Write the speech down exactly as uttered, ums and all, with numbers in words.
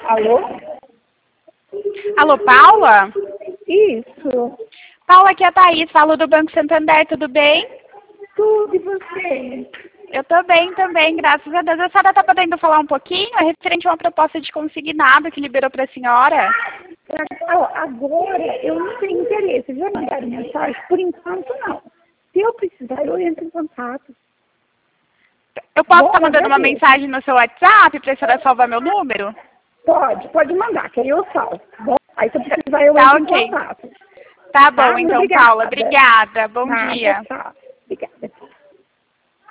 Alô? Alô, Paula? Isso. Paula, aqui é a Thaís, falo do Banco Santander, tudo bem? Tudo e você? Eu tô bem também, graças a Deus. A senhora tá podendo falar um pouquinho? É referente a uma proposta de consignado que liberou para a senhora? Agora eu não tenho interesse. Já mandaram mensagem? Por enquanto não. Se eu precisar, eu entro em contato. Eu posso Bom, estar mandando uma agradeço. mensagem no seu WhatsApp para a senhora salvar meu número? Pode, pode mandar, que aí eu salvo. Bom, aí se eu precisar, eu Tá entro ok. em contato. Tá bom, Tá? então, Obrigada. Paula. Obrigada. Bom Nada, dia. tchau.